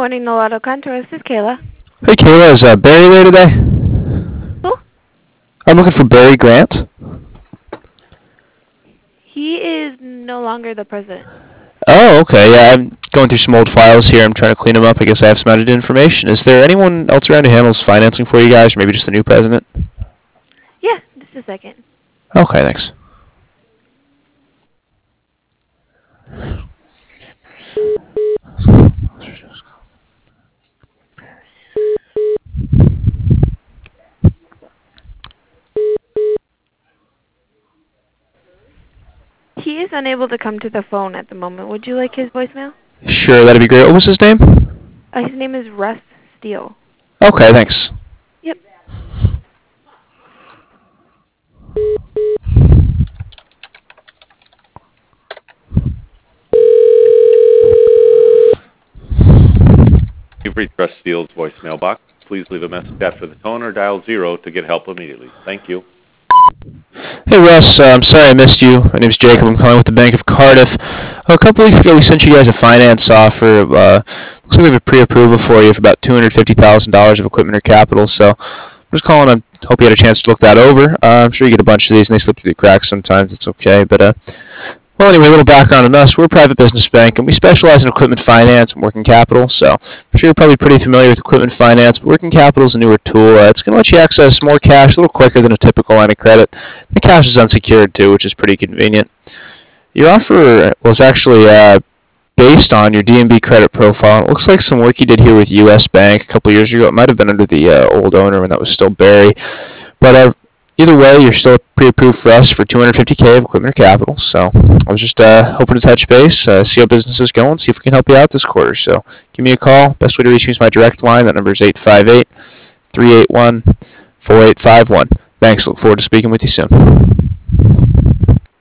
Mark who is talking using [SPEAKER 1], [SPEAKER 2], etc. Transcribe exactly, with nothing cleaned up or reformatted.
[SPEAKER 1] morning, No Auto Contour. This is Kayla.
[SPEAKER 2] Hey Kayla, is uh, Barry there today?
[SPEAKER 1] Who?
[SPEAKER 2] I'm looking for Barry Grant.
[SPEAKER 1] He is no longer the president.
[SPEAKER 2] Oh, okay. Yeah, I'm going through some old files here. I'm trying to clean them up. I guess I have some outdated information. Is there anyone else around who handles financing for you guys, or maybe just the new president?
[SPEAKER 1] Yeah, just a second.
[SPEAKER 2] Okay, thanks.
[SPEAKER 1] He is unable to come to the phone at the moment. Would you like his voicemail?
[SPEAKER 2] Sure, that'd be great. What was his name?
[SPEAKER 1] Uh, his name is Russ Steele.
[SPEAKER 2] Okay, thanks.
[SPEAKER 1] Yep.
[SPEAKER 3] You've reached Russ Steele's voicemail box. Please leave a message after the tone or dial zero to get help immediately. Thank you.
[SPEAKER 2] Hey Russ, uh, I'm sorry I missed you. My name's Jacob. I'm calling with the Bank of Cardiff. A couple weeks ago we sent you guys a finance offer. Uh, looks like we have a pre-approval for you for about two hundred fifty thousand dollars of equipment or capital. So I'm just calling to hope you had a chance to look that over. Uh, I'm sure you get a bunch of these and they slip through the cracks sometimes. It's okay. But uh, well, anyway, a little background on us. We're a private business bank, and we specialize in equipment finance and working capital. So I'm sure you're probably pretty familiar with equipment finance, but working capital is a newer tool. Uh, it's going to let you access more cash a little quicker than a typical line of credit. The cash is unsecured, too, which is pretty convenient. Your offer was actually uh, based on your D N B credit profile. It looks like some work you did here with U S Bank a couple years ago. It might have been under the uh, old owner when that was still Barry. But uh, either way, you're still pre-approved for us for two hundred fifty K of equipment or capital. So I was just uh, hoping to touch base, uh, see how business is going, see if we can help you out this quarter. So give me a call. Best way to reach me is my direct line. That number is eight five eight, three eight one, four eight five one. Thanks. Look forward to speaking with you soon.